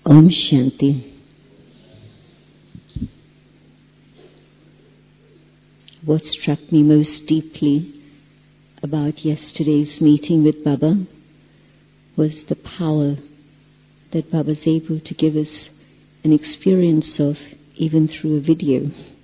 Om Shanti. What struck me most deeply about yesterday's meeting with Baba was the power that Baba was able to give us an experience of, even through a video.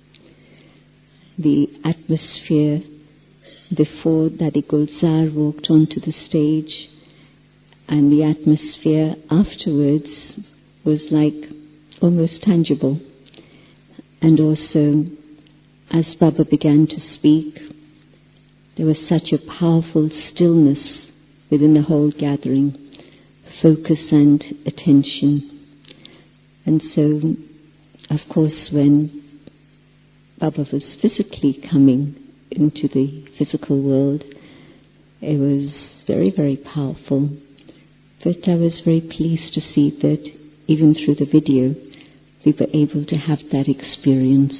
The atmosphere before Dadi Gulzar walked onto the stage and the atmosphere afterwards was like almost tangible. And also, as Baba began to speak, there was such a powerful stillness within the whole gathering, focus and attention. And so, of course, when Baba was physically coming into the physical world, it was very, very powerful. But I was very pleased to see that even through the video, we were able to have that experience.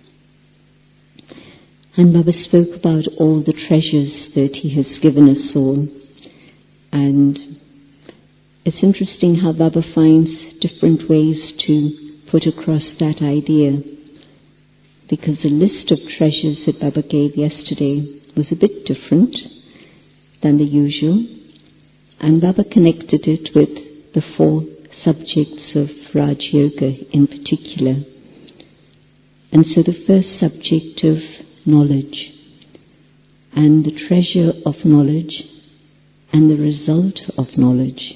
And Baba spoke about all the treasures that he has given us all. And it's interesting how Baba finds different ways to put across that idea. Because the list of treasures that Baba gave yesterday was a bit different than the usual. And Baba connected it with the 4 subjects of Raj Yoga in particular. And so the first subject of knowledge, and the treasure of knowledge, and the result of knowledge.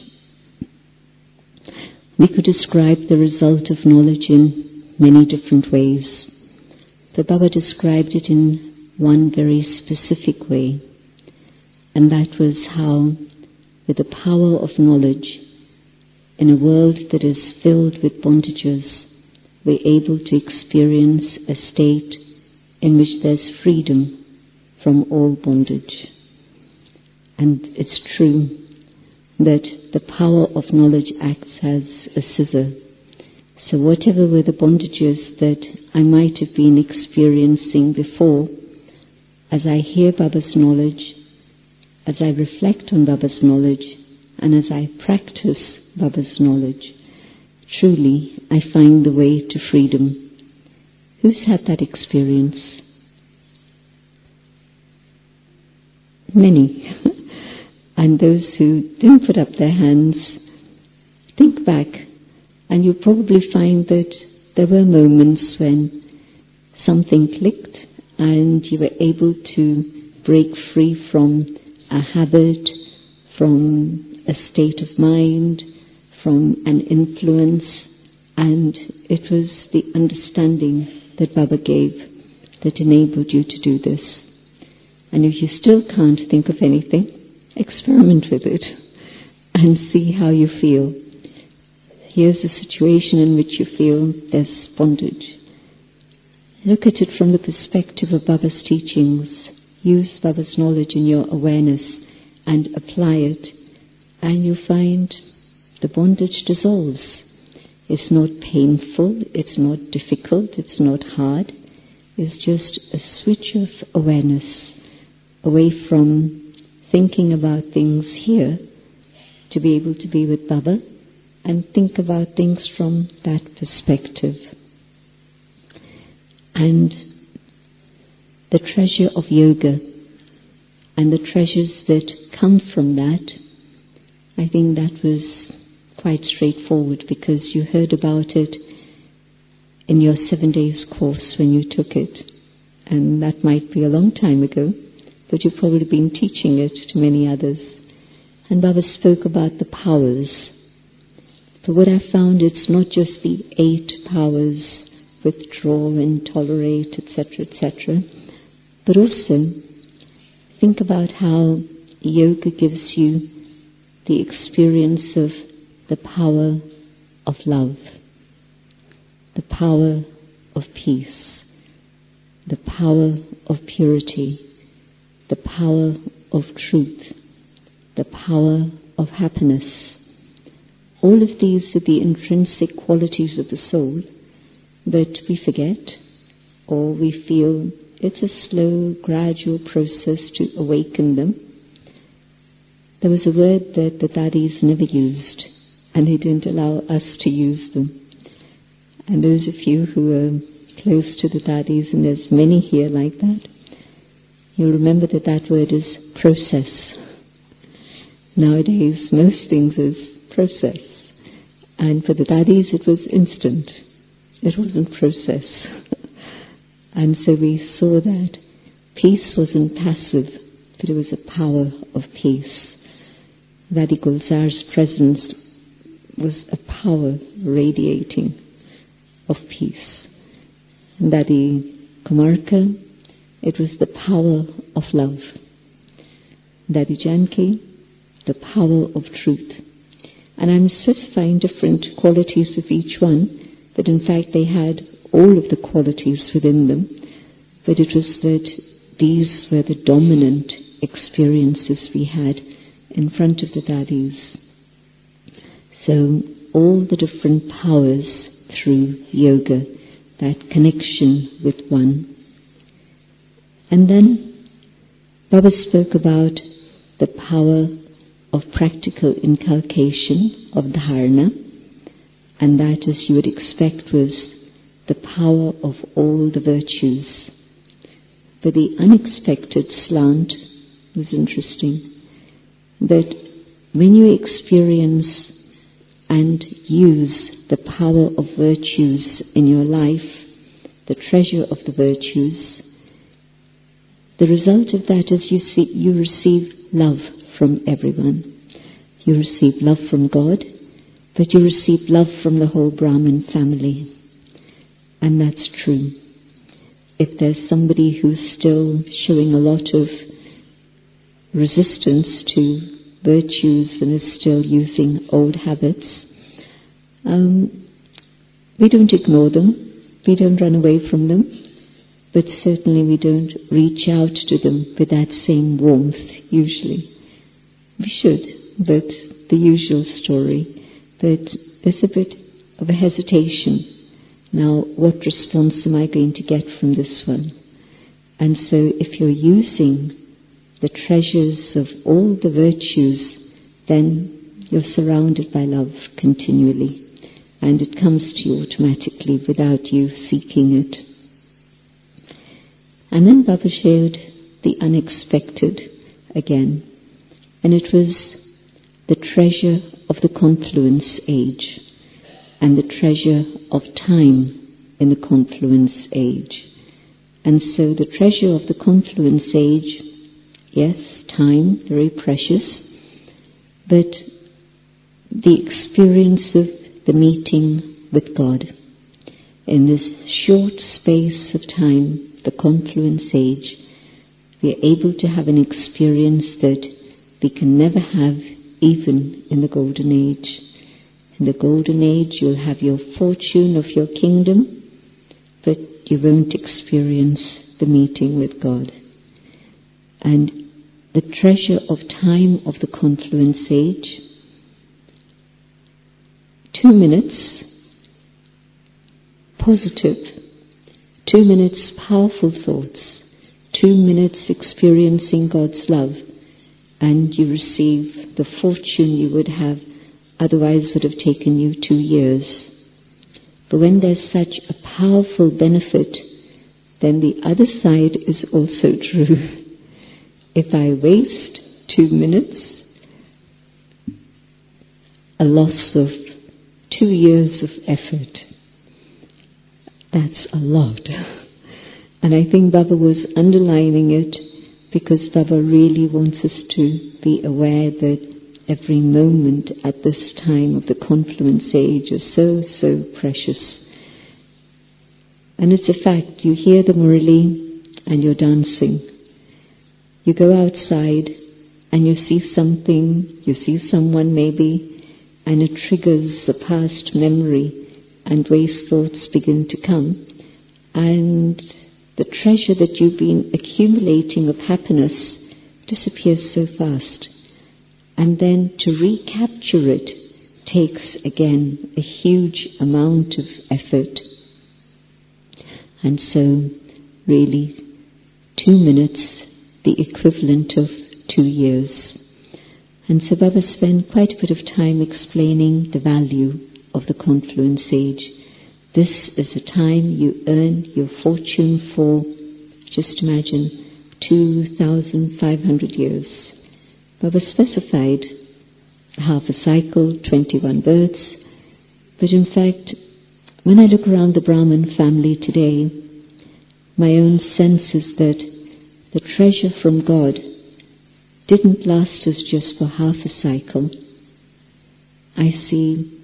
We could describe the result of knowledge in many different ways, but Baba described it in one very specific way, and that was how, with the power of knowledge, in a world that is filled with bondages, we're able to experience a state in which there's freedom from all bondage. And it's true that the power of knowledge acts as a scissor. So whatever were the bondages that I might have been experiencing before, as I hear Baba's knowledge, as I reflect on Baba's knowledge, and as I practice Baba's knowledge, truly I find the way to freedom. Who's had that experience? Many. And those who didn't put up their hands, think back, and you'll probably find that there were moments when something clicked and you were able to break free from a habit, from a state of mind, from an influence, and it was the understanding that Baba gave that enabled you to do this. And if you still can't think of anything, experiment with it and see how you feel. Here's a situation in which you feel there's bondage. Look at it from the perspective of Baba's teachings. Use Baba's knowledge in your awareness and apply it, and you find the bondage dissolves. It's not painful, it's not difficult, it's not hard. It's just a switch of awareness away from thinking about things here to be able to be with Baba and think about things from that perspective. And the treasure of yoga and the treasures that come from that, I think that was quite straightforward because you heard about it in your 7 days course when you took it. And that might be a long time ago, but you've probably been teaching it to many others. And Baba spoke about the powers. But what I found, it's not just the 8 powers, withdraw and tolerate, etc., etc., but also think about how yoga gives you the experience of the power of love, the power of peace, the power of purity, the power of truth, the power of happiness. All of these are the intrinsic qualities of the soul that we forget, or we feel it's a slow, gradual process to awaken them. There was a word that the Dadis never used, and they didn't allow us to use them. And those of you who are close to the Dadis, and there's many here like that, you'll remember that that word is process. Nowadays, most things is process. And for the Dadis, it was instant. It wasn't process. And so we saw that peace wasn't passive, but it was a power of peace. Daddy Gulzar's presence was a power radiating of peace. And Daddy Kumarka, it was the power of love. Daddy Janki, the power of truth. And I'm specifying different qualities of each one, but in fact they had all of the qualities within them, but it was that these were the dominant experiences we had in front of the Dadis. So all the different powers through yoga, that connection with one. And then Baba spoke about the power of practical inculcation of dharana, and that, as you would expect, was the power of all the virtues. But the unexpected slant was interesting, that when you experience and use the power of virtues in your life, the treasure of the virtues, the result of that is you receive love from everyone. You receive love from God, but you receive love from the whole Brahmin family. And that's true. If there's somebody who's still showing a lot of resistance to virtues and is still using old habits, we don't ignore them, we don't run away from them, but certainly we don't reach out to them with that same warmth, usually. We should, but the usual story, that there's a bit of a hesitation. Now, what response am I going to get from this one? And so if you're using the treasures of all the virtues, then you're surrounded by love continually, and it comes to you automatically without you seeking it. And then Baba shared the unexpected again, and it was the treasure of the confluence age and the treasure of time in the confluence age. And so the treasure of the confluence age, yes, time, very precious, but the experience of the meeting with God in this short space of time, the confluence age, we are able to have an experience that we can never have even in the golden age. In the golden age, you'll have your fortune of your kingdom, but you won't experience the meeting with God. And the treasure of time of the confluence age, 2 minutes, positive, 2 minutes, powerful thoughts, 2 minutes experiencing God's love, and you receive the fortune you would have otherwise would have taken you 2 years. But when there's such a powerful benefit, then the other side is also true. If I waste 2 minutes, a loss of 2 years of effort, that's a lot. And I think Baba was underlining it because Baba really wants us to be aware that every moment at this time of the confluence age is so, so precious. And it's a fact, you hear the Murali and you're dancing. You go outside and you see something, you see someone maybe, and it triggers a past memory and waste thoughts begin to come. And the treasure that you've been accumulating of happiness disappears so fast. And then to recapture it takes again a huge amount of effort. And so really 2 minutes, the equivalent of 2 years. And so Baba spent quite a bit of time explaining the value of the confluence age. This is the time you earn your fortune for, just imagine, 2,500 years. Baba specified half a cycle, 21 births. But in fact, when I look around the Brahmin family today, my own sense is that the treasure from God didn't last us just for half a cycle. I see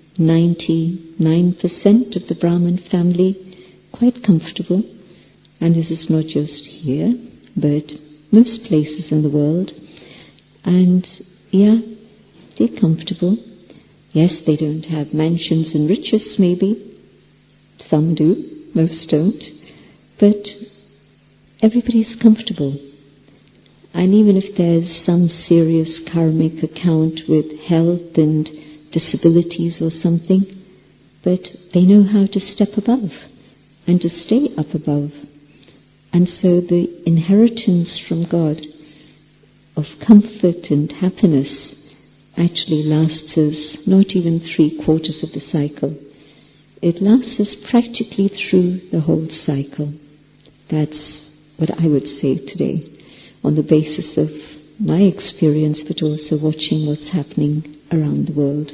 99% of the Brahmin family quite comfortable, and this is not just here, but most places in the world. And yeah, they're comfortable. Yes, they don't have mansions and riches maybe. Some do, most don't. But everybody's comfortable. And even if there's some serious karmic account with health and disabilities or something, but they know how to step above and to stay up above. And so the inheritance from God of comfort and happiness actually lasts us not even 3/4 of the cycle. It lasts us practically through the whole cycle. That's what I would say today, on the basis of my experience, but also watching what's happening around the world.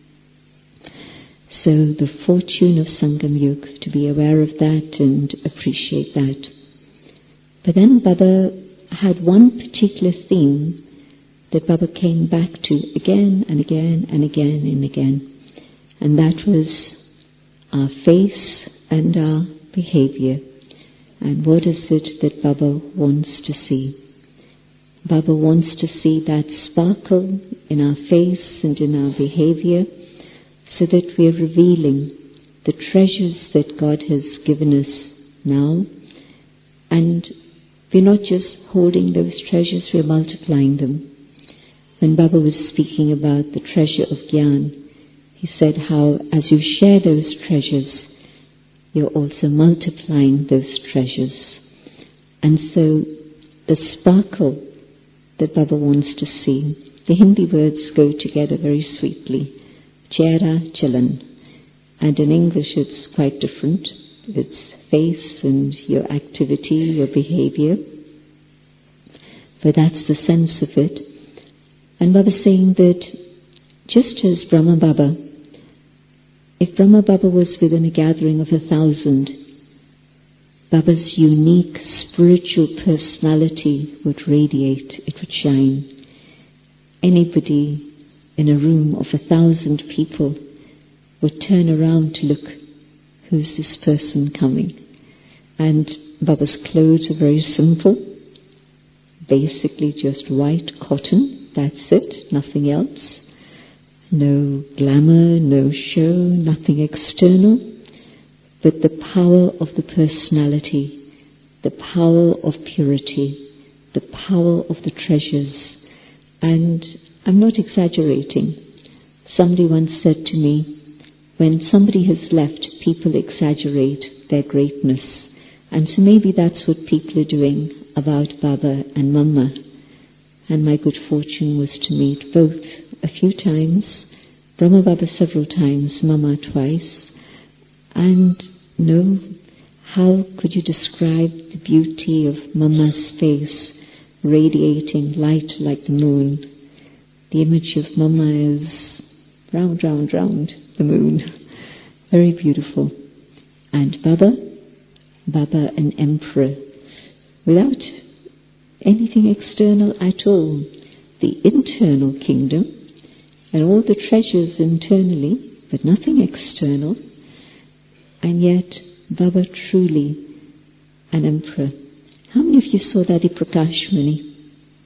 So the fortune of Sangam Yuga, to be aware of that and appreciate that. But then Baba had one particular theme that Baba came back to again and again and again and again. And that was our face and our behavior. And what is it that Baba wants to see? Baba wants to see that sparkle in our face and in our behavior, so that we're revealing the treasures that God has given us now. And we're not just holding those treasures, we're multiplying them. When Baba was speaking about the treasure of Gyan, he said how as you share those treasures, you're also multiplying those treasures. And so the sparkle that Baba wants to see, the Hindi words go together very sweetly, Chehra Chalan. And in English it's quite different. It's face and your activity, your behavior. But that's the sense of it. And Baba's saying that just as Brahma Baba, if Brahma Baba was within a gathering of 1,000, Baba's unique spiritual personality would radiate, it would shine. Anybody in a room of 1,000 people would turn around to look, who's this person coming? And Baba's clothes are very simple, basically just white cotton, that's it, nothing else. No glamour, no show, nothing external, but the power of the personality, the power of purity, the power of the treasures. And I'm not exaggerating. Somebody once said to me, when somebody has left, people exaggerate their greatness. And so maybe that's what people are doing about Baba and Mama. And my good fortune was to meet both a few times, Brahma Baba several times, Mama twice. And know, how could you describe the beauty of Mama's face, radiating light like the moon? The image of Mama is round, round, round the moon. Very beautiful. And Baba an emperor, without anything external at all. The internal kingdom and all the treasures internally, but nothing external. And yet Baba truly an emperor. How many of you saw Dadi Prakash Muni?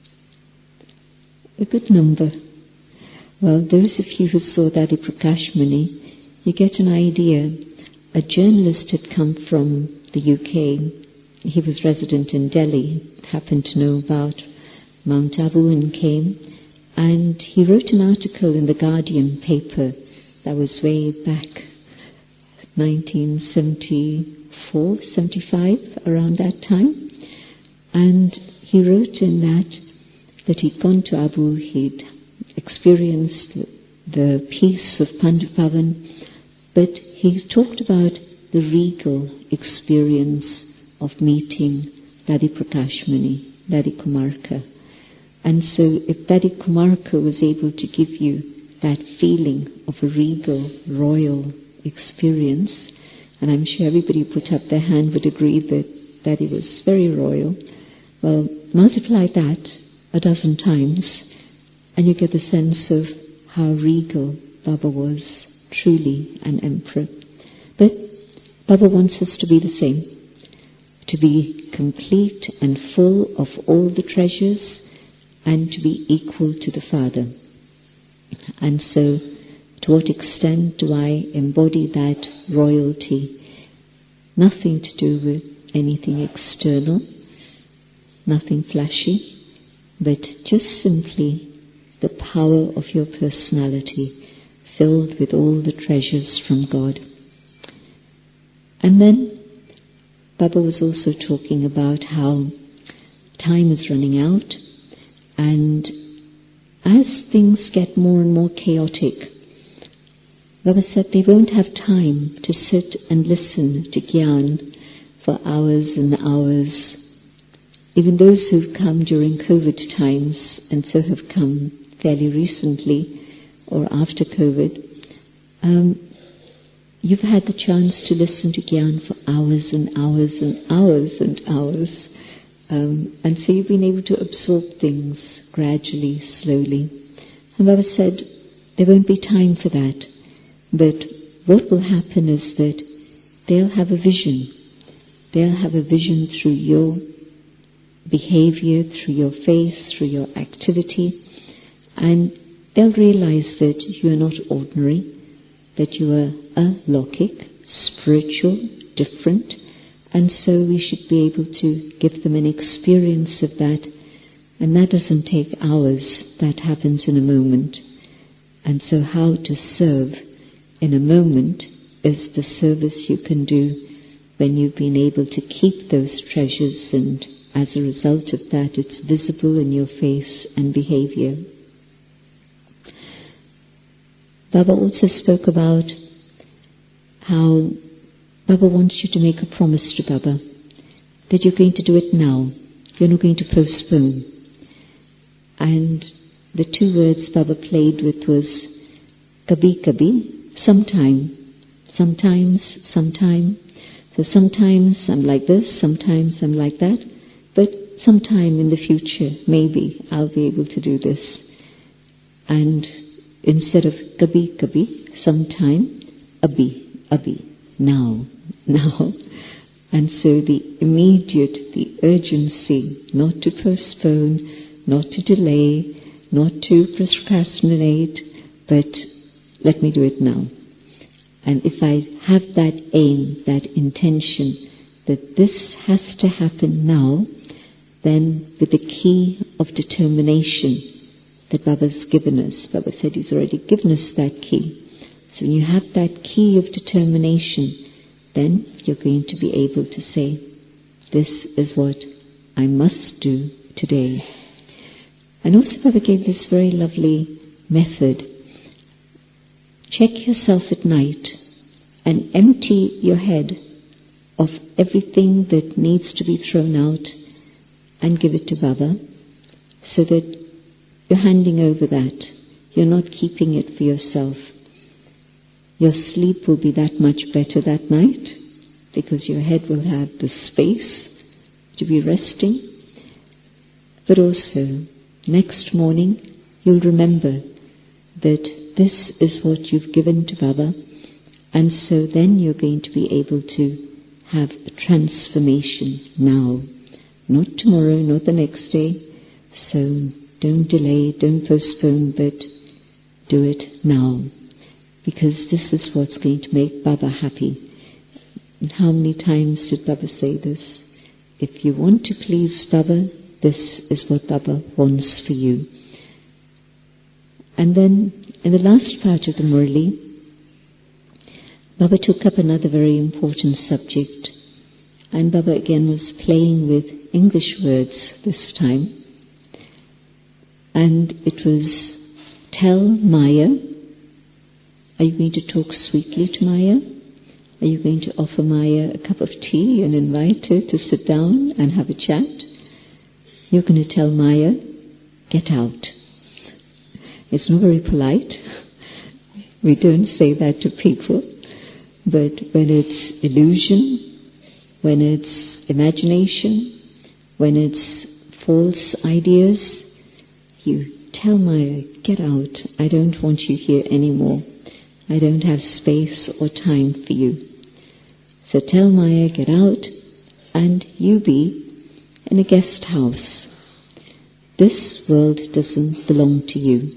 A good number. Well, those of you who saw Dadi Prakash Muni, you get an idea. A journalist had come from the UK. He was resident in Delhi, happened to know about Mount Abu and came. And he wrote an article in the Guardian paper that was way back 1974, 75, around that time. And he wrote in that he'd gone to Abu, he'd experienced the peace of Pandit Bhavan, but he talked about the regal experience of meeting Dadi Prakashmani, Dadi Kumarka. And so if Dadi Kumarka was able to give you that feeling of a regal, royal experience, and I'm sure everybody who put up their hand would agree that Dadi was very royal, well, multiply that a dozen times and you get the sense of how regal Baba was, truly an emperor. But Baba wants us to be the same, to be complete and full of all the treasures and to be equal to the Father. And so, to what extent do I embody that royalty? Nothing to do with anything external, nothing flashy, but just simply the power of your personality filled with all the treasures from God. And then Baba was also talking about how time is running out, and as things get more and more chaotic, Baba said they won't have time to sit and listen to Gyan for hours and hours. Even those who've come during COVID times and so have come fairly recently or after COVID, you've had the chance to listen to Gyan for hours and hours and hours and hours. And so you've been able to absorb things gradually, slowly. And Baba said, there won't be time for that. But what will happen is that they'll have a vision. They'll have a vision through your behavior, through your face, through your activity. And they'll realize that you are not ordinary, that you are alaukik, spiritual, different. And so we should be able to give them an experience of that. And that doesn't take hours, that happens in a moment. And so how to serve in a moment is the service you can do when you've been able to keep those treasures, and as a result of that it's visible in your face and behavior. Baba also spoke about how Baba wants you to make a promise to Baba that you're going to do it now. You're not going to postpone. And the two words Baba played with was kabhi kabhi, sometime, sometimes, sometime. So sometimes I'm like this, sometimes I'm like that, but sometime in the future, maybe I'll be able to do this. And instead of kabhi kabhi, sometime, abhi, now. And so the immediate, the urgency, not to postpone, not to delay, not to procrastinate, but let me do it now. And if I have that aim, that intention, that this has to happen now, then with the key of determination that Baba's given us, Baba said he's already given us that key. So when you have that key of determination, then you're going to be able to say, this is what I must do today. And also Baba gave this very lovely method. Check yourself at night and empty your head of everything that needs to be thrown out and give it to Baba, so that you're handing over that. You're not keeping it for yourself. Your sleep will be that much better that night because your head will have the space to be resting. But also, next morning, you'll remember that this is what you've given to Baba, and so then you're going to be able to have a transformation now, not tomorrow, not the next day. So don't delay, don't postpone, but do it now, because this is what's going to make Baba happy. And how many times did Baba say this? If you want to please Baba, this is what Baba wants for you. And then, in the last part of the Murli, Baba took up another very important subject. And Baba again was playing with English words this time. And it was tell Maya. Are you going to talk sweetly to Maya? Are you going to offer Maya a cup of tea and invite her to sit down and have a chat? You're going to tell Maya, get out. It's not very polite. We don't say that to people. But when it's illusion, when it's imagination, when it's false ideas, you tell Maya, get out. I don't want you here anymore. I don't have space or time for you. So tell Maya, get out, and you be in a guest house. This world doesn't belong to you.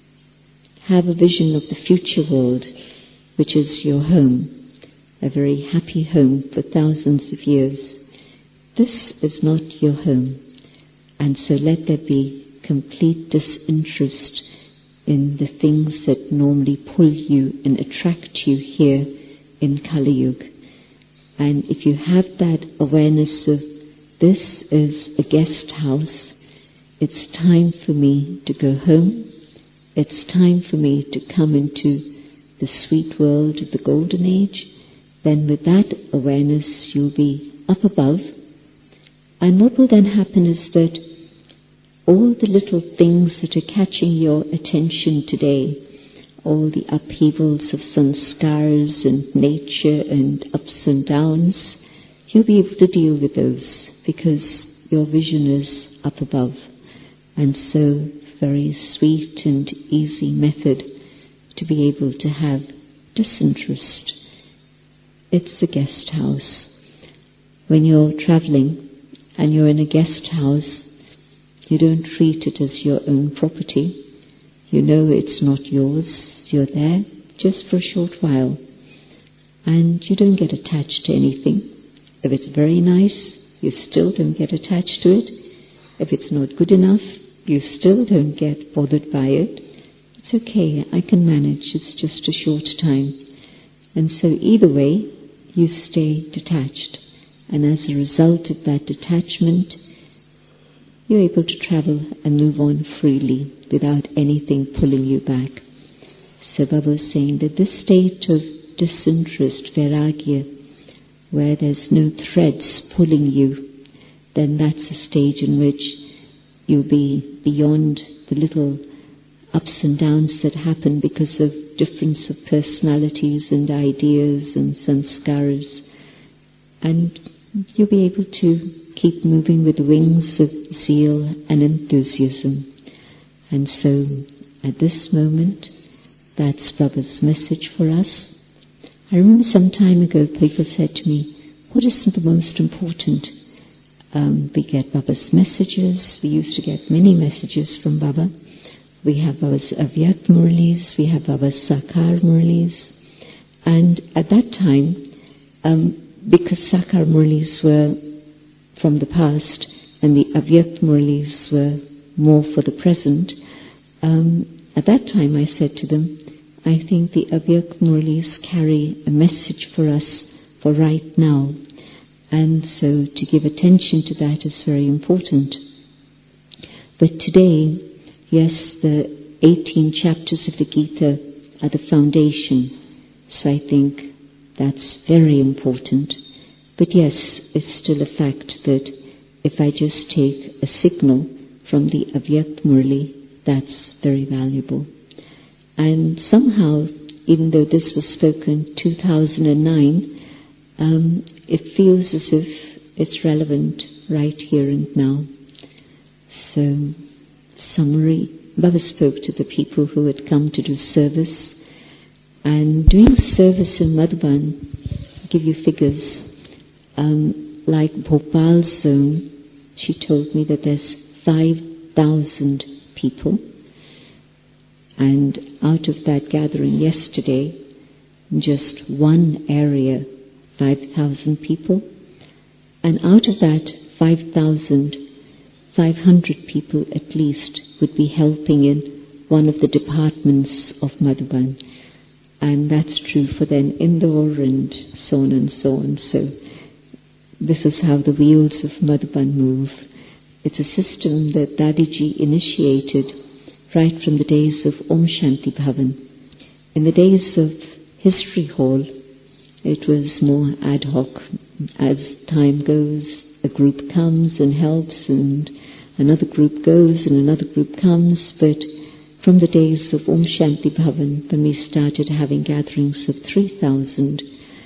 Have a vision of the future world, which is your home, a very happy home for thousands of years. This is not your home, and so let there be complete disinterest in the things that normally pull you and attract you here in Kali Yuga. And if you have that awareness of this is a guest house, it's time for me to go home. It's time for me to come into the sweet world of the golden age. Then with that awareness, you'll be up above. And what will then happen is that all the little things that are catching your attention today, all the upheavals of sanskars and nature and ups and downs, you'll be able to deal with those because your vision is up above. And so, very sweet and easy method to be able to have disinterest. It's a guest house. When you're traveling and you're in a guest house, you don't treat it as your own property. You know it's not yours. You're there just for a short while. And you don't get attached to anything. If it's very nice, you still don't get attached to it. If it's not good enough, you still don't get bothered by it. It's okay, I can manage. It's just a short time. And so either way, you stay detached. And as a result of that detachment, you're able to travel and move on freely without anything pulling you back. So Baba was saying that this state of disinterest, vairagya, where there's no threads pulling you, then that's a stage in which you'll be beyond the little ups and downs that happen because of difference of personalities and ideas and sanskaras. And you'll be able to keep moving with the wings of zeal and enthusiasm. And so, at this moment, that's Baba's message for us. I remember some time ago, people said to me, what is the most important? We get Baba's messages. We used to get many messages from Baba. We have Baba's Avyakt Murlis, we have Baba's Sakar Murlis. And at that time, because Sakar Murlis were from the past and the Avyakt Murlis were more for the present, at that time I said to them, I think the Avyakt Murlis carry a message for us for right now. And so to give attention to that is very important. But today, yes, the 18 chapters of the Gita are the foundation. So I think that's very important. But yes, it's still a fact that if I just take a signal from the Avyakt Murli, that's very valuable. And somehow, even though this was spoken 2009, it feels as if it's relevant right here and now. So, summary, Baba spoke to the people who had come to do service. And doing service in Madhuban, I'll give you figures, like Bhopal zone, she told me that there's 5,000 people. And out of that gathering yesterday, in just one area, 5,000 people. And out of that 5,000, 500 people at least would be helping in one of the departments of Madhuban. And that's true for then Indore and so on and so on. So this is how the wheels of Madhuban move. It's a system that Dadiji initiated right from the days of Om Shanti Bhavan. In the days of History Hall, it was more ad hoc. As time goes, a group comes and helps, and another group goes and another group comes. But from the days of Om Shanti Bhavan, when we started having gatherings of 3,000,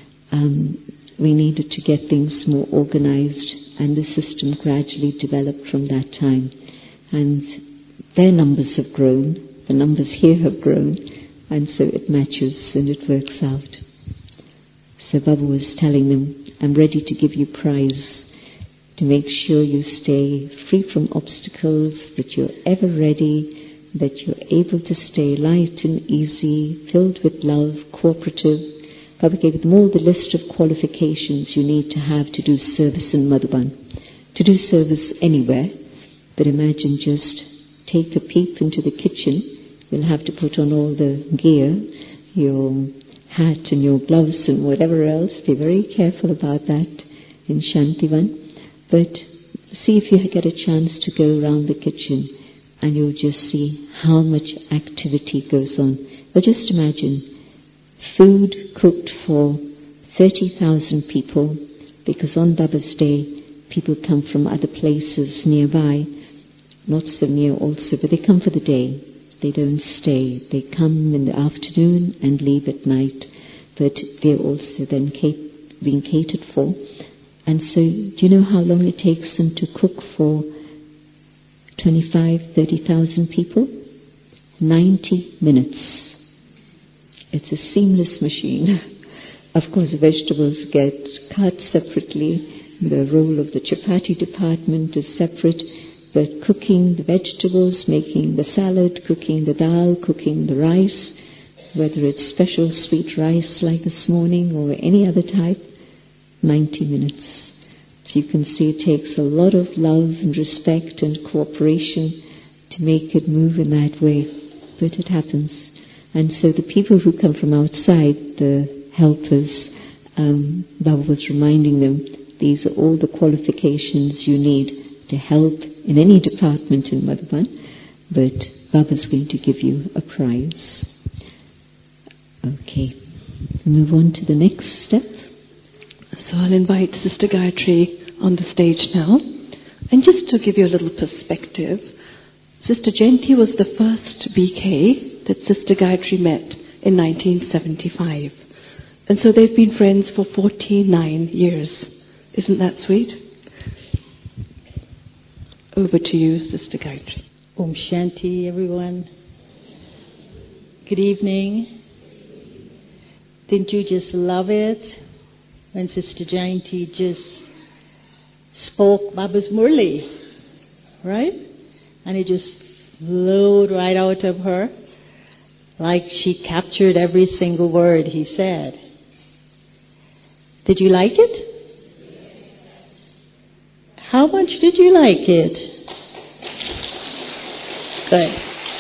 we needed to get things more organized, and the system gradually developed from that time. And their numbers have grown, the numbers here have grown, and so it matches and it works out. So Baba was telling them, I'm ready to give you prize to make sure you stay free from obstacles, that you're ever ready, that you're able to stay light and easy, filled with love, cooperative. Baba gave them all the list of qualifications you need to have to do service in Madhuban, to do service anywhere. But imagine just take a peep into the kitchen. You'll have to put on all the gear, your hat and your gloves and whatever else. Be very careful about that in Shantivan. But see if you get a chance to go around the kitchen, and you'll just see how much activity goes on. Well, just imagine food cooked for 30,000 people, because on Baba's day, people come from other places nearby, not so near also, but they come for the day. They don't stay. They come in the afternoon and leave at night, but they're also then being catered for. And so, do you know how long it takes them to cook for 25,000, 30,000 people? 90 minutes. It's a seamless machine. Of course, the vegetables get cut separately. The role of the chapati department is separate. But cooking the vegetables, making the salad, cooking the dal, cooking the rice, whether it's special sweet rice like this morning or any other type, 90 minutes. So you can see it takes a lot of love and respect and cooperation to make it move in that way. But it happens. And so the people who come from outside, the helpers, Baba was reminding them, these are all the qualifications you need to help in any department in Madhuban, but Baba's going to give you a prize. Okay, move on to the next step. So I'll invite Sister Gayatri on the stage now. And just to give you a little perspective, Sister Jayanti was the first BK that Sister Gayatri met in 1975. And so they've been friends for 49 years. Isn't that sweet? Over to you, Sister Gayatri. Om Shanti, everyone. Good evening. Didn't you just love it when Sister Jayanti just spoke Baba's Murli, right? And it just flowed right out of her, like she captured every single word he said. Did you like it? How much did you like it? Good.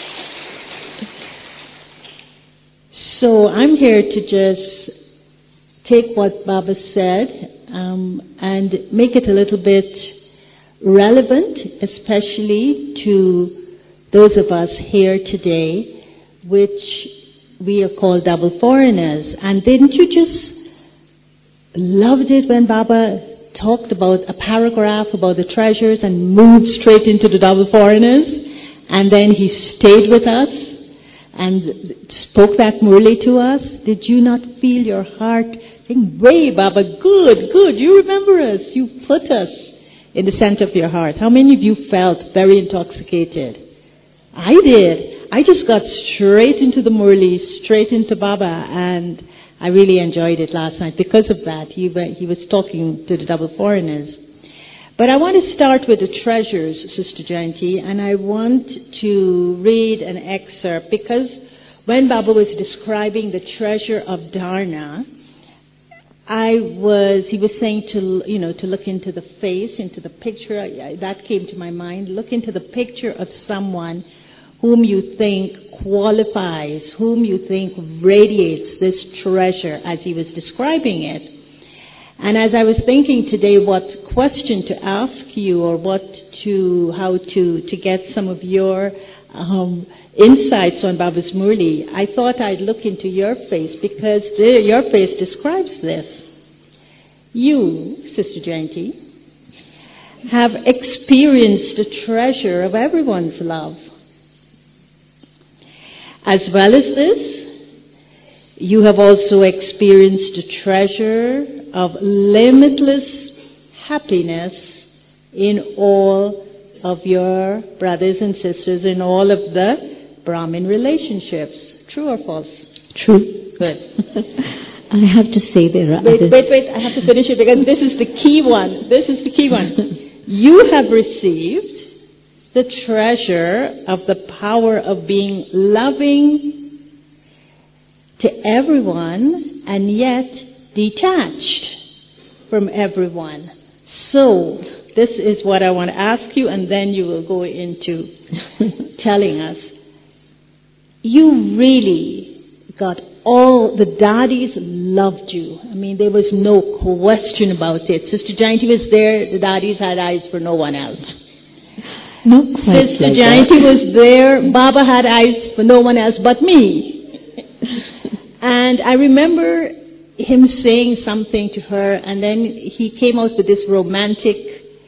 So I'm here to just take what Baba said and make it a little bit relevant, especially to those of us here today, which we are called double foreigners. And didn't you just loved it when Baba talked about a paragraph about the treasures and moved straight into the double foreigners, and then he stayed with us and spoke that Murli to us? Did you not feel your heart saying, "Way, Baba, good, you remember us, you put us in the center of your heart"? How many of you felt very intoxicated? I did. I just got straight into the Murli, straight into Baba, and I really enjoyed it last night because of that. He was talking to the double foreigners. But I want to start with the treasures, Sister Jayanti, and I want to read an excerpt because when Baba was describing the treasure of Dharna, he was saying to look into the face, into the picture. That came to my mind. Look into the picture of someone whom you think qualifies, whom you think radiates this treasure as he was describing it. And as I was thinking today what question to ask you or how to get some of your insights on Baba's Murli, I thought I'd look into your face because your face describes this. You, Sister Jayanti, have experienced the treasure of everyone's love. As well as this, you have also experienced the treasure of limitless happiness in all of your brothers and sisters, in all of the Brahmin relationships. True or false? True. Good. I have to say there are Wait, others. I have to finish it because this is the key one. This is the key one. You have received the treasure of the power of being loving to everyone and yet detached from everyone. So, this is what I want to ask you, and then you will go into telling us. You really got all, the daddies loved you. I mean, there was no question about it. Sister Jayanti was there, the daddies had eyes for no one else. Not quite Sister like Jayanti that. was there, Baba had eyes for no one else but me. And I remember him saying something to her, and then he came out with this romantic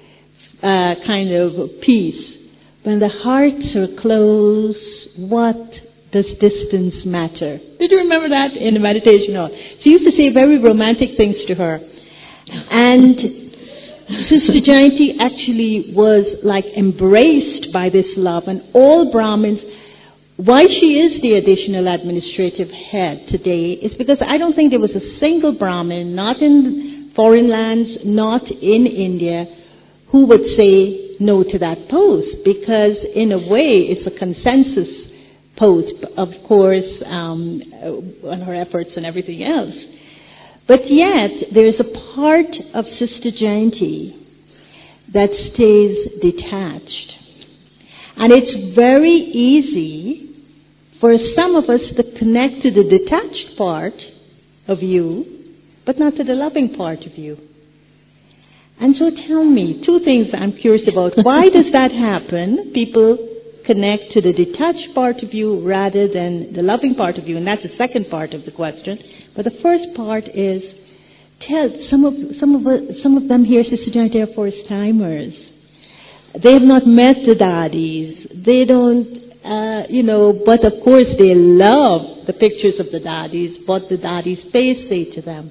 kind of piece. When the hearts are close, what does distance matter? Did you remember that in the meditation hall? She used to say very romantic things to her. And Sister Jayanti actually was like embraced by this love, and all Brahmins. Why she is the additional administrative head today is because I don't think there was a single Brahmin, not in foreign lands, not in India, who would say no to that post, because in a way it's a consensus post, of course, on her efforts and everything else. But yet there is a part of Sister Jayanti that stays detached. And it's very easy for some of us to connect to the detached part of you, but not to the loving part of you. And so tell me, two things I'm curious about. Why does that happen? People connect to the detached part of you rather than the loving part of you, and that's the second part of the question. But the first part is, tell some of them here, Sister Jayanti, are first-timers. They have not met the daddies. They don't, but of course they love the pictures of the daddies, what the daddies' face say to them.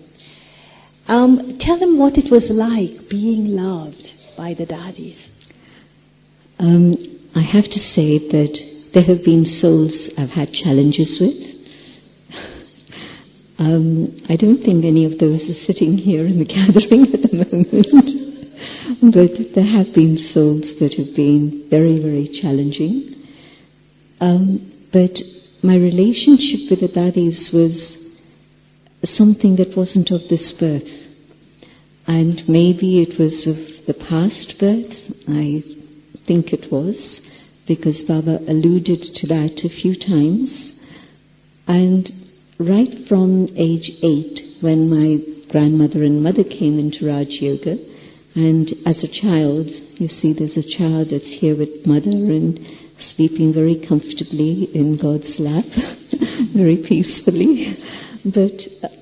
Tell them what it was like being loved by the daddies. I have to say that there have been souls I've had challenges with. I don't think any of those are sitting here in the gathering at the moment. But there have been souls that have been very, very challenging. But my relationship with the daddies was something that wasn't of this birth. And maybe it was of the past birth. I think it was, because Baba alluded to that a few times. And right from age 8, when my grandmother and mother came into Raj Yoga, and as a child, you see there's a child that's here with mother and sleeping very comfortably in God's lap, very peacefully. But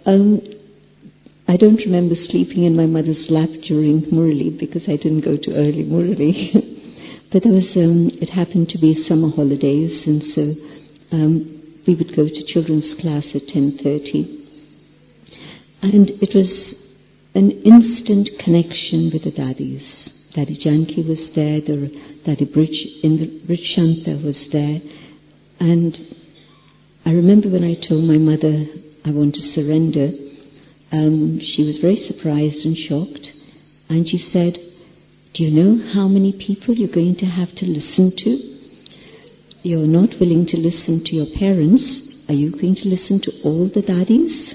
I don't remember sleeping in my mother's lap during Murli because I didn't go to early Murli. But there was, it happened to be summer holidays, and so we would go to children's class at 10:30. And it was an instant connection with the daddies. Daddy Janki was there, Daddy Brij Shanta was there. And I remember when I told my mother I want to surrender, she was very surprised and shocked. And she said, "Do you know how many people you're going to have to listen to? You're not willing to listen to your parents. Are you going to listen to all the daddies?"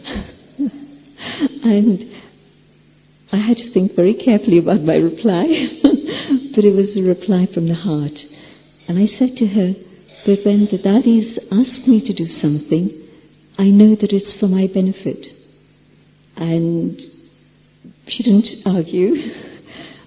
And I had to think very carefully about my reply, but it was a reply from the heart. And I said to her, but when the daddies ask me to do something, I know that it's for my benefit. And she didn't argue,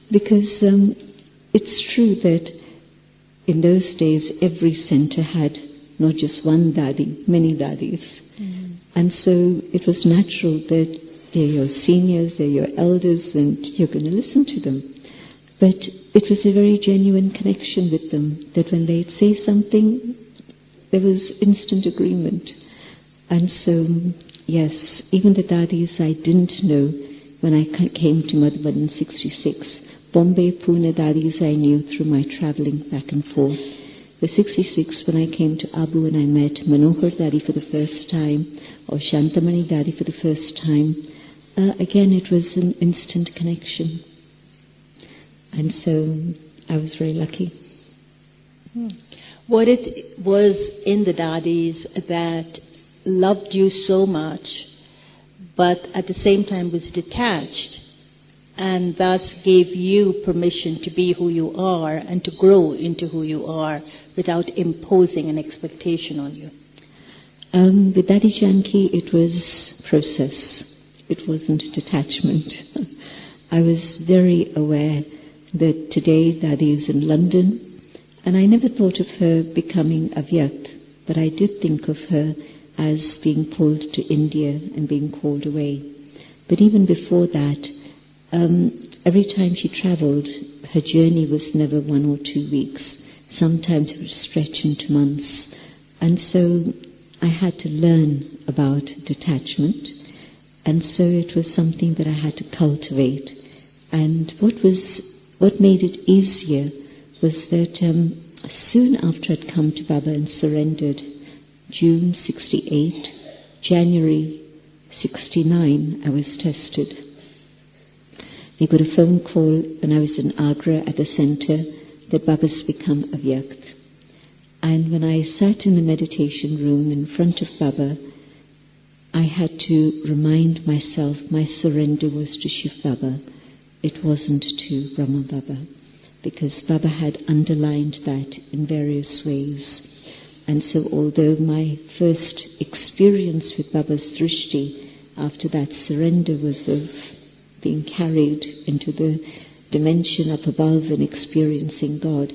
because it's true that in those days every center had not just one daddy, many daddies. And so it was natural that they're your seniors, they're your elders, and you're going to listen to them. But it was a very genuine connection with them, that when they'd say something, there was instant agreement. And so, yes, even the daddies I didn't know when I came to Madhubad in 66, Bombay, Pune daddies I knew through my travelling back and forth. The 66, when I came to Abu and I met Manohar daddy for the first time, or Shantamani daddy for the first time, again it was an instant connection. And so I was very lucky. What it was in the daddies that loved you so much, but at the same time was detached, and thus gave you permission to be who you are and to grow into who you are without imposing an expectation on you? With Daddy Janki, it was process. It wasn't detachment. I was very aware that today Daddy is in London, and I never thought of her becoming Avyakt, but I did think of her as being pulled to India and being called away. But even before that, every time she travelled, her journey was never 1 or 2 weeks. Sometimes it would stretch into months. And so I had to learn about detachment. And so it was something that I had to cultivate. And what made it easier was that soon after I'd come to Baba and surrendered, June 68, January 69, I was tested. We got a phone call when I was in Agra at the centre that Baba's become Avyakt. And when I sat in the meditation room in front of Baba, I had to remind myself my surrender was to Shiv Baba. It wasn't to Brahma Baba, because Baba had underlined that in various ways. And so although my first experience with Baba's Drishti after that surrender was of being carried into the dimension up above and experiencing God,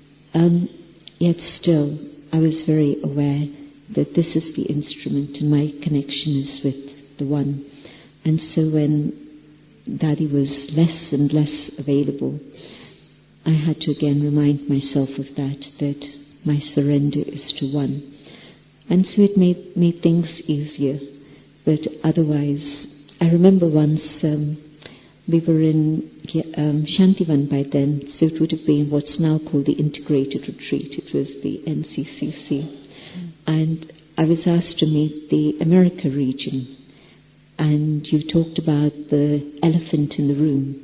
yet still I was very aware that this is the instrument and my connection is with the One. And so when Daddy was less and less available, I had to again remind myself of that my surrender is to One. And so it made things easier. But otherwise, I remember once we were in Shantivan by then, so it would have been what's now called the Integrated Retreat. It was the NCCC. And I was asked to meet the America region. And you talked about the elephant in the room.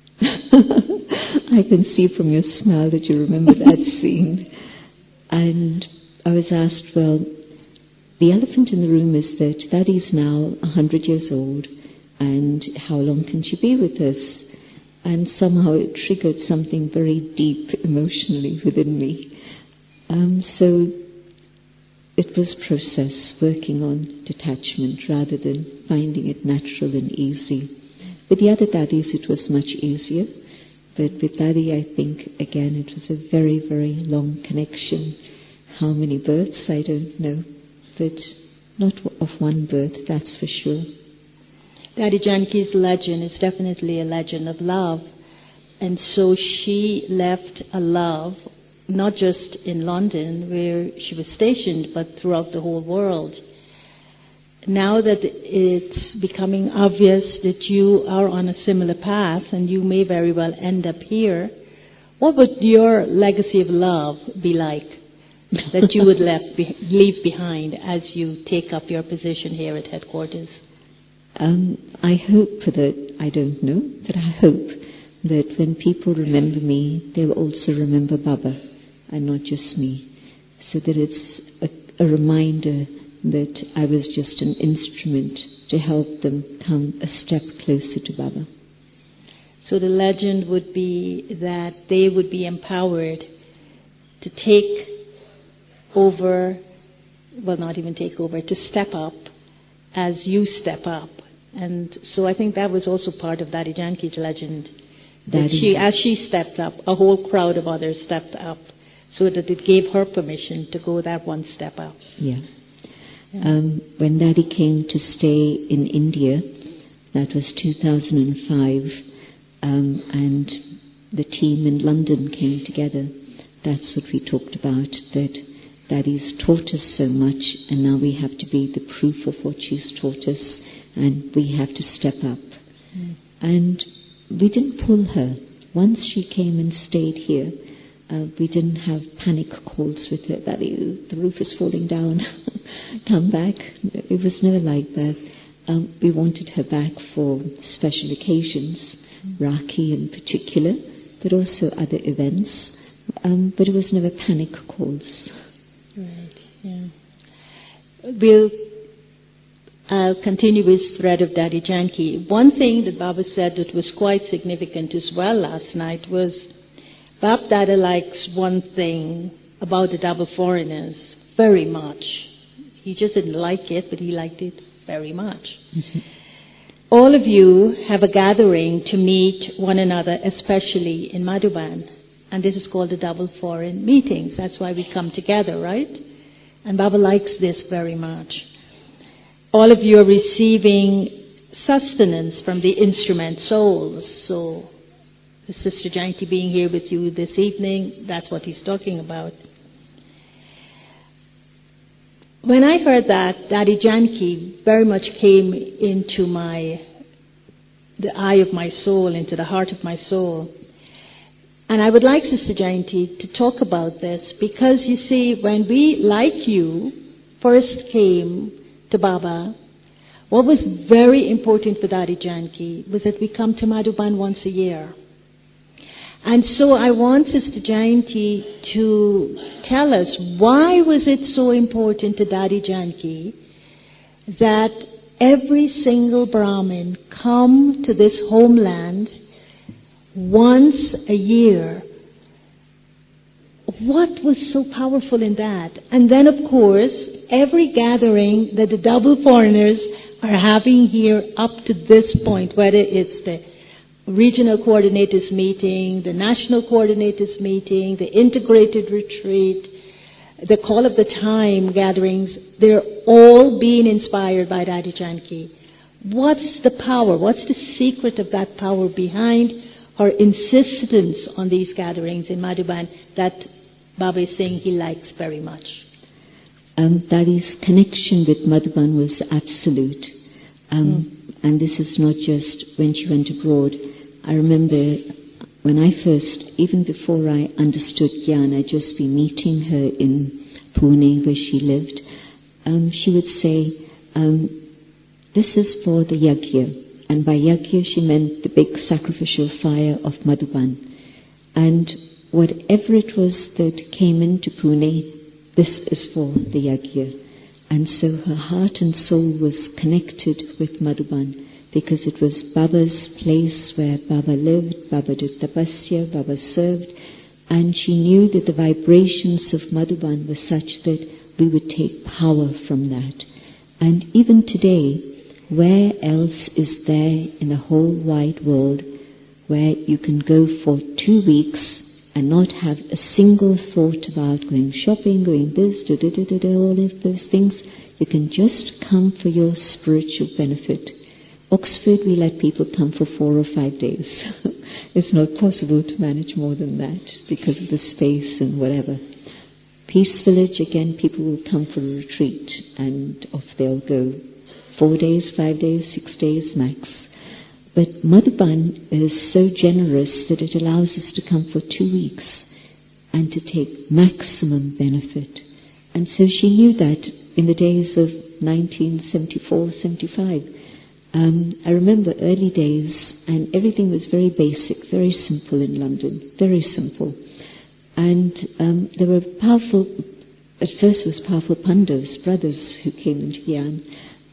I can see from your smile that you remember that scene. And I was asked, well, the elephant in the room is that Daddy's now 100 years old, and how long can she be with us? And somehow it triggered something very deep emotionally within me. So it was process, working on detachment rather than finding it natural and easy. With the other daddies it was much easier, but with Daddy I think again it was a very, very long connection. How many births, I don't know, but not of one birth, that's for sure. Daddy Janki's legend is definitely a legend of love. And so she left a love, not just in London where she was stationed, but throughout the whole world. Now that it's becoming obvious that you are on a similar path and you may very well end up here, what would your legacy of love be like that you would leave behind as you take up your position here at headquarters? I hope that, I don't know, but I hope that when people remember me, they'll also remember Baba and not just me. So that it's a reminder that I was just an instrument to help them come a step closer to Baba. So the legend would be that they would be empowered to take over, well, not even take over, to step up as you step up. And so I think that was also part of Daddy Janki's legend. That as she stepped up, a whole crowd of others stepped up so that it gave her permission to go that one step up. Yeah. When Daddy came to stay in India, that was 2005, and the team in London came together. That's what we talked about, that Daddy's taught us so much, and now we have to be the proof of what she's taught us, and we have to step up. And we didn't pull her. Once she came and stayed here, we didn't have panic calls with her, Daddy, the roof is falling down, come back. It was never like that. We wanted her back for special occasions, Rakhi in particular, but also other events. But it was never panic calls. Right, yeah. I'll continue with the thread of Daddy Janki. One thing that Baba said that was quite significant as well last night was Bab Dada likes one thing about the double foreigners very much. He just didn't like it, but he liked it very much. All of you have a gathering to meet one another, especially in Madhuban. And this is called the double foreign meetings. That's why we come together, right? And Baba likes this very much. All of you are receiving sustenance from the instrument souls. So, Sister Jayanti being here with you this evening, that's what he's talking about. When I heard that, Daddy Janki very much came into the eye of my soul, into the heart of my soul. And I would like Sister Jayanti to talk about this, because you see, when we, like you, first came to Baba, what was very important for Daddy Janki was that we come to Madhuban once a year. And so I want Sister Jayanti to tell us, why was it so important to Daddy Janki that every single Brahmin come to this homeland once a year? What was so powerful in that? And then, of course, every gathering that the double foreigners are having here up to this point, whether it's the regional coordinators meeting, the national coordinators meeting, the integrated retreat, the call of the time gatherings, they're all being inspired by Daddy Janki. What's the power? What's the secret of that power behind her insistence on these gatherings in Madhuban that Baba is saying he likes very much? Daddy's connection with Madhuban was absolute. And this is not just when she went abroad. I remember when I first, even before I understood Gyan, I'd just be meeting her in Pune where she lived. She would say, this is for the yajna. And by yajna she meant the big sacrificial fire of Madhuban. And whatever it was that came into Pune, this is for the yajna. And so her heart and soul was connected with Madhuban, because it was Baba's place where Baba lived, Baba did tapasya, Baba served, and she knew that the vibrations of Madhuban were such that we would take power from that. And even today, where else is there in the whole wide world where you can go for 2 weeks and not have a single thought about going shopping, going this, all of those things? You can just come for your spiritual benefit. Oxford, we let people come for 4 or 5 days. It's not possible to manage more than that because of the space and whatever. Peace Village, again, people will come for a retreat and off they'll go. 4 days, 5 days, 6 days max. But Madhuban is so generous that it allows us to come for 2 weeks and to take maximum benefit. And so she knew that in the days of 1974, 75. I remember early days, and everything was very basic, very simple in London, very simple. And there were powerful, at first it was powerful Pandavas, brothers who came into Gyan.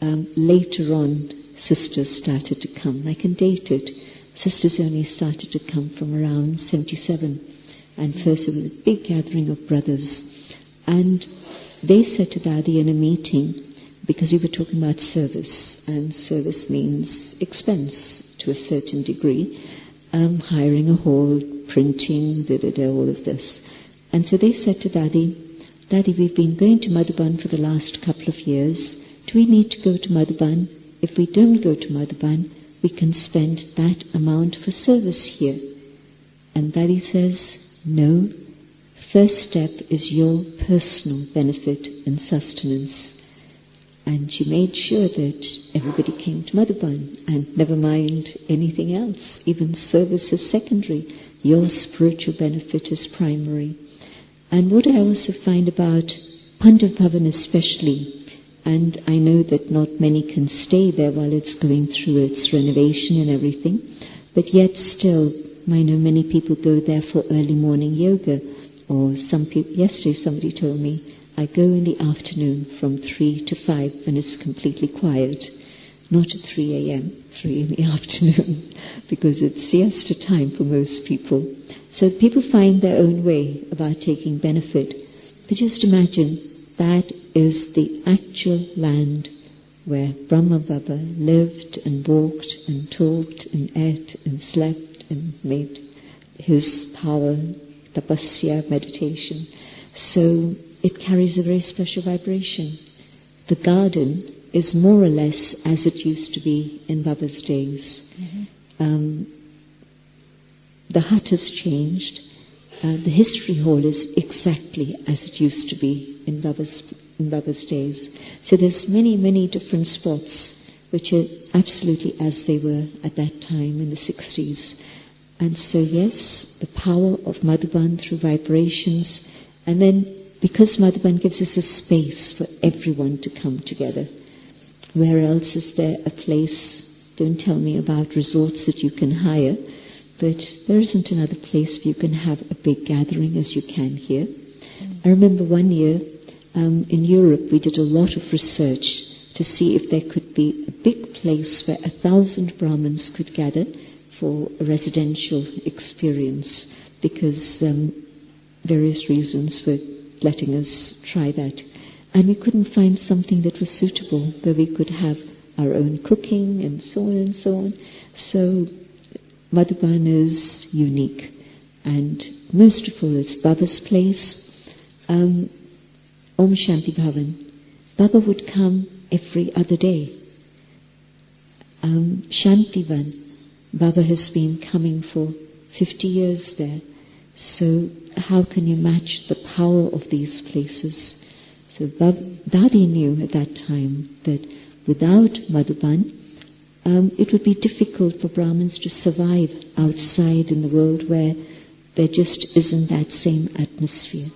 Later on, sisters started to come. I can date it. Sisters only started to come from around 77. And first it was a big gathering of brothers. And they said to Daddy in a meeting, because we were talking about service, and service means expense to a certain degree, hiring a hall, printing, all of this. And so they said to Daddy, Daddy, we've been going to Madhuban for the last couple of years. Do we need to go to Madhuban? If we don't go to Madhuban, we can spend that amount for service here. And Daddy says, no, first step is your personal benefit and sustenance. And she made sure that everybody came to Madhuban, and never mind anything else, even service is secondary. Your spiritual benefit is primary. And what I also find about Pandav Bhavan especially, and I know that not many can stay there while it's going through its renovation and everything, but yet still, I know many people go there for early morning yoga, or some people, yesterday somebody told me, I go in the afternoon from 3 to 5 when it's completely quiet, not at 3 a.m., 3 in the afternoon, because it's siesta time for most people. So people find their own way about taking benefit. But just imagine, that is the actual land where Brahma Baba lived and walked and talked and ate and slept and made his power, tapasya, meditation. So it carries a very special vibration. The garden is more or less as it used to be in Baba's days. Mm-hmm. The hut has changed. The history hall is exactly as it used to be in Baba's days. So there's many, many different spots which are absolutely as they were at that time in the 60s. And so yes, the power of Madhuban through vibrations, and then because Madhuban gives us a space for everyone to come together. Where else is there a place? Don't tell me about resorts that you can hire, but there isn't another place where you can have a big gathering as you can here. I remember one year in Europe we did a lot of research to see if there could be a big place where 1,000 Brahmins could gather for a residential experience, because various reasons were letting us try that. And we couldn't find something that was suitable, where we could have our own cooking and so on and so on. So Madhuban is unique. And most of all, it's Baba's place. Om Shanti Bhavan. Baba would come every other day. Shantivan. Baba has been coming for 50 years there. So how can you match the power of these places? So Dadi knew at that time that without Madhuban, it would be difficult for Brahmins to survive outside in the world where there just isn't that same atmosphere.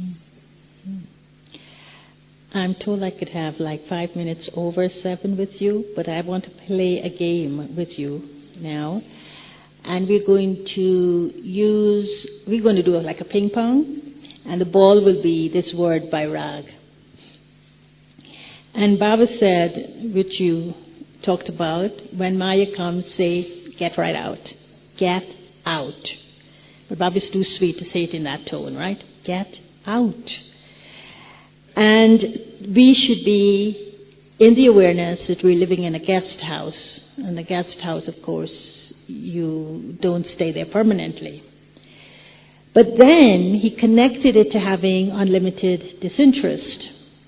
I'm told I could have like 5 minutes over 7 with you, but I want to play a game with you now. And we're going to do it like a ping pong, and the ball will be this word Vairag. And Baba said, which you talked about, when Maya comes, say, get right out. Get out. But Baba's too sweet to say it in that tone, right? Get out. And we should be in the awareness that we're living in a guest house. And the guest house, of course, you don't stay there permanently. But then he connected it to having unlimited disinterest.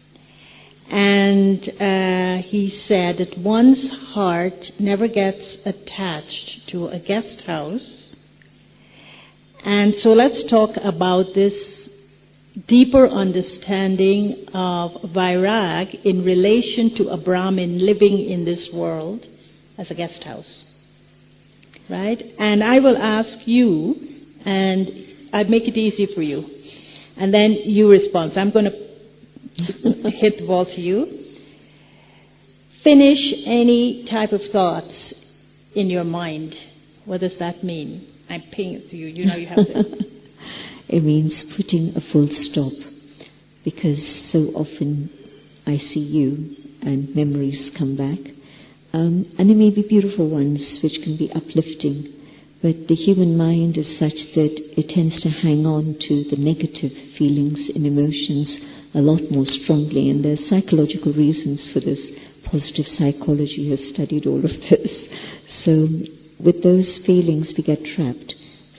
And he said that one's heart never gets attached to a guest house. And so let's talk about this deeper understanding of Vairag in relation to a Brahmin living in this world as a guest house. Right? And I will ask you, and I'd make it easy for you. And then you respond. So I'm going to hit the ball to you. Finish any type of thoughts in your mind. What does that mean? I'm paying it to you. You know you have to. It means putting a full stop, because so often I see you and memories come back. And they may be beautiful ones which can be uplifting, but the human mind is such that it tends to hang on to the negative feelings and emotions a lot more strongly, and there are psychological reasons for this. Positive psychology has studied all of this. So with those feelings we get trapped.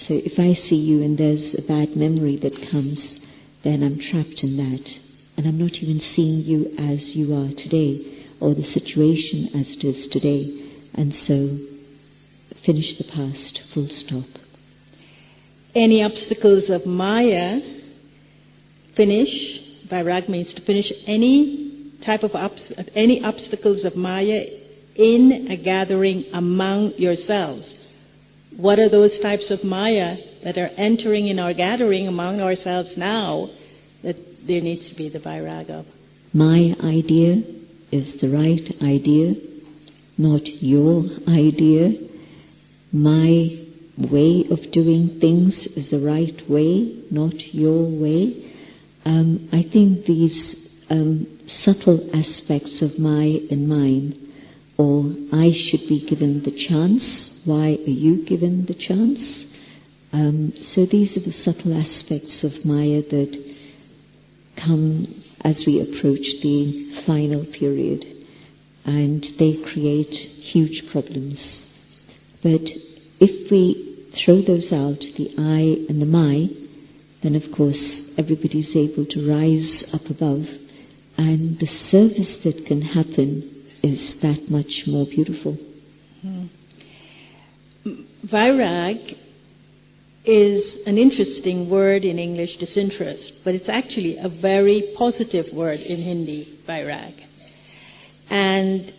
So if I see you and there's a bad memory that comes, then I'm trapped in that. And I'm not even seeing you as you are today, or the situation as it is today. And so, finish the past, full stop. Any obstacles of Maya, finish. Vairag means to finish any type of any obstacles of Maya in a gathering among yourselves. What are those types of Maya that are entering in our gathering among ourselves now that there needs to be the Vairag of? My idea is the right idea, not your idea. My way of doing things is the right way, not your way. I think these subtle aspects of my and mine, or I should be given the chance, why are you given the chance? So these are the subtle aspects of Maya that come as we approach the final period, and they create huge problems. But if we throw those out, the I and the my, then of course everybody's able to rise up above, and the service that can happen is that much more beautiful. Vairag is an interesting word in English, disinterest, but it's actually a very positive word in Hindi, Vairag. And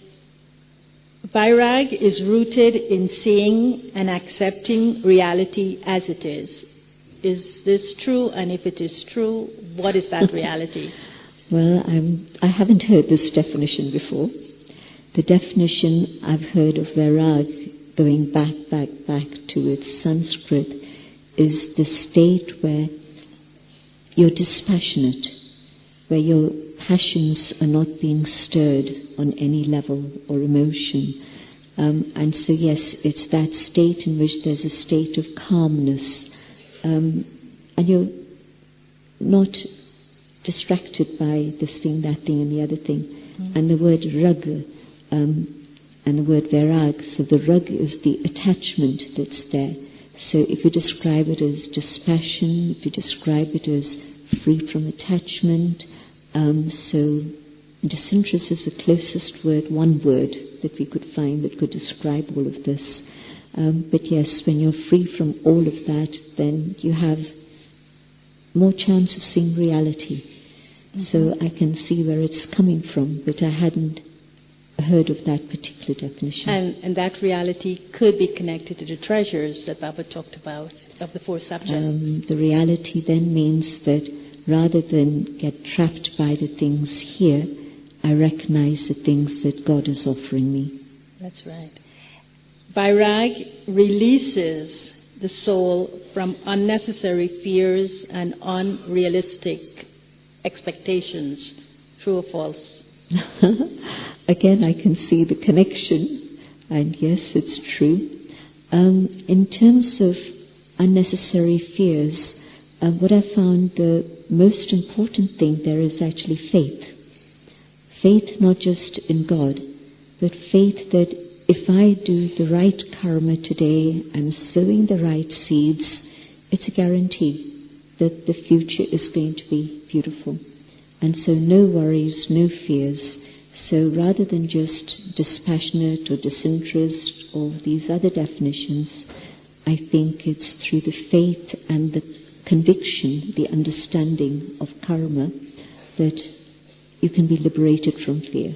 Vairag is rooted in seeing and accepting reality as it is. Is this true? And if it is true, what is that reality? Well, I haven't heard this definition before. The definition I've heard of Vairag, going back to its Sanskrit, is the state where you're dispassionate, where your passions are not being stirred on any level or emotion. And so yes, it's that state in which there's a state of calmness, and you're not distracted by this thing, that thing and the other thing. And the word rag and the word vairag, so the rag is the attachment that's there. So if you describe it as dispassion, if you describe it as free from attachment, so disinterest is the closest word, one word that we could find that could describe all of this. But yes, when you're free from all of that, then you have more chance of seeing reality. So I can see where it's coming from, but I hadn't heard of that particular definition. And that reality could be connected to the treasures that Baba talked about, of the four subjects. The reality then means that rather than get trapped by the things here, I recognize the things that God is offering me. That's right. Vairag releases the soul from unnecessary fears and unrealistic expectations. True or false? Again, I can see the connection, and yes, it's true. In terms of unnecessary fears, what I found the most important thing there is actually faith. Faith not just in God, but faith that if I do the right karma today, I'm sowing the right seeds, it's a guarantee that the future is going to be beautiful. And so no worries, no fears. So rather than just dispassionate or disinterest or these other definitions, I think it's through the faith and the conviction, the understanding of karma, that you can be liberated from fear.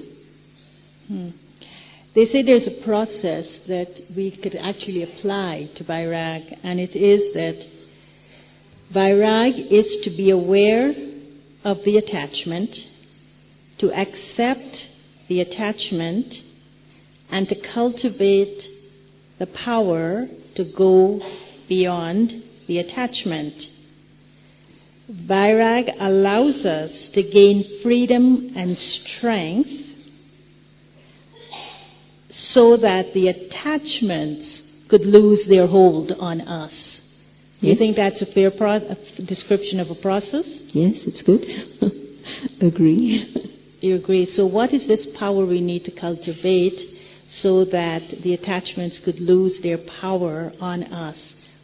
They say there's a process that we could actually apply to Vairag, and it is that Vairag is to be aware of the attachment, to accept the attachment, and to cultivate the power to go beyond the attachment. Vairag allows us to gain freedom and strength so that the attachments could lose their hold on us. Do you think that's a fair description of a process? Yes, it's good. Agree. You agree. So what is this power we need to cultivate so that the attachments could lose their power on us?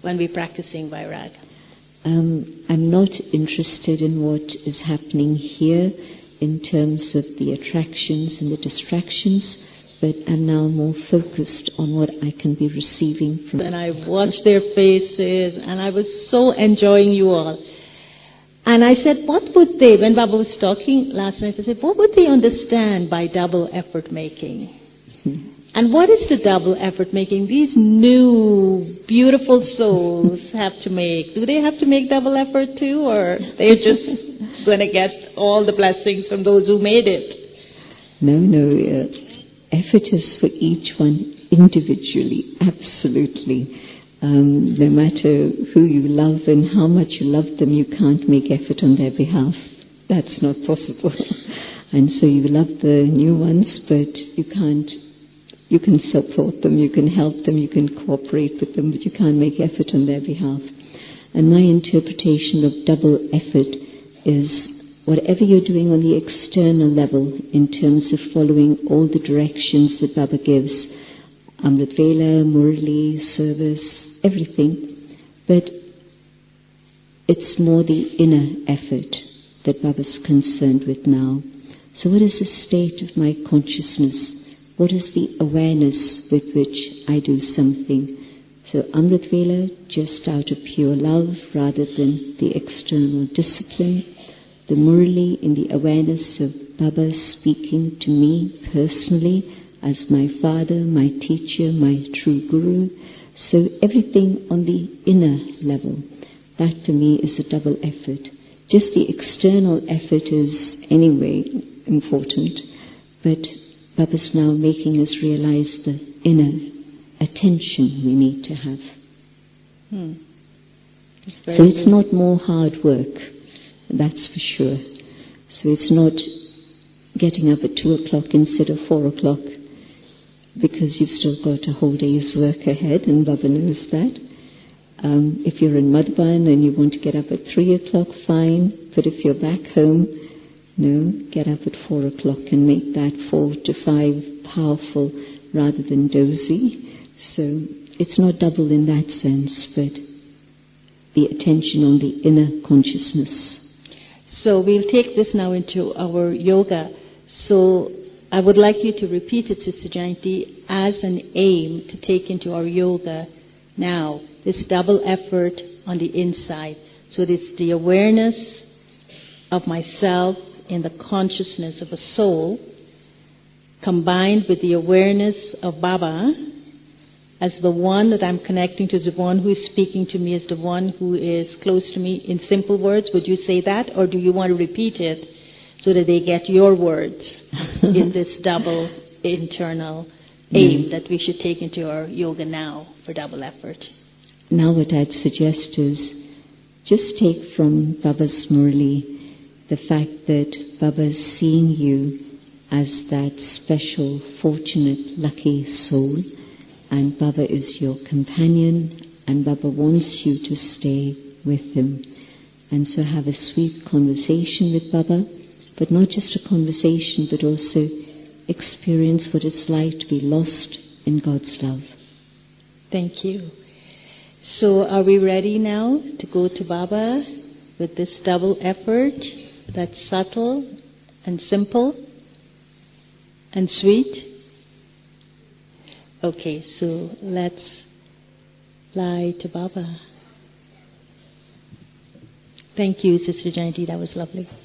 when we're practicing Vairag? I'm not interested in what is happening here in terms of the attractions and the distractions, but I'm now more focused on what I can be receiving from. And I watched their faces, and I was so enjoying you all. And I said, what would they, when Baba was talking last night, I said, what would they understand by double effort making? And what is the double effort making these new, beautiful souls have to make? Do they have to make double effort too, or they're just going to get all the blessings from those who made it? No. Effort is for each one individually, absolutely. No matter who you love and how much you love them, you can't make effort on their behalf. That's not possible. And so you love the new ones, but you can't. You can support them, you can help them, you can cooperate with them, but you can't make effort on their behalf. And my interpretation of double effort is whatever you're doing on the external level in terms of following all the directions that Baba gives, Amrit Vela, Murli, service, everything, but it's more the inner effort that Baba's concerned with now. So what is the state of my consciousness? What is the awareness with which I do something? So Amrit Vela, just out of pure love rather than the external discipline. The Murli in the awareness of Baba speaking to me personally as my father, my teacher, my true guru. So everything on the inner level. That to me is a double effort. Just the external effort is anyway important, but Baba's now making us realize the inner attention we need to have. So it's not more hard work, that's for sure. So it's not getting up at 2 o'clock instead of 4 o'clock, because you've still got a whole day's work ahead, and Baba knows that. If you're in Madhvan and you want to get up at 3 o'clock, fine. But if you're back home, no, get up at 4 o'clock and make that 4 to 5 powerful rather than dozy. So it's not double in that sense, but the attention on the inner consciousness. So we'll take this now into our yoga. So I would like you to repeat it, Sister Jayanti, as an aim to take into our yoga now, this double effort on the inside. So it's the awareness of myself in the consciousness of a soul, combined with the awareness of Baba as the one that I'm connecting to, the one who is speaking to me, as the one who is close to me. In simple words, would you say that? Or do you want to repeat it so that they get your words in this double internal aim that we should take into our yoga now for double effort? Now what I'd suggest is just take from Baba's Murli the fact that Baba's seeing you as that special, fortunate, lucky soul, and Baba is your companion, and Baba wants you to stay with him. And so have a sweet conversation with Baba, but not just a conversation, but also experience what it's like to be lost in God's love. Thank you. So are we ready now to go to Baba with this double effort that's subtle and simple and sweet? Okay, so let's fly to Baba. Thank you, Sister Jayanti. That was lovely.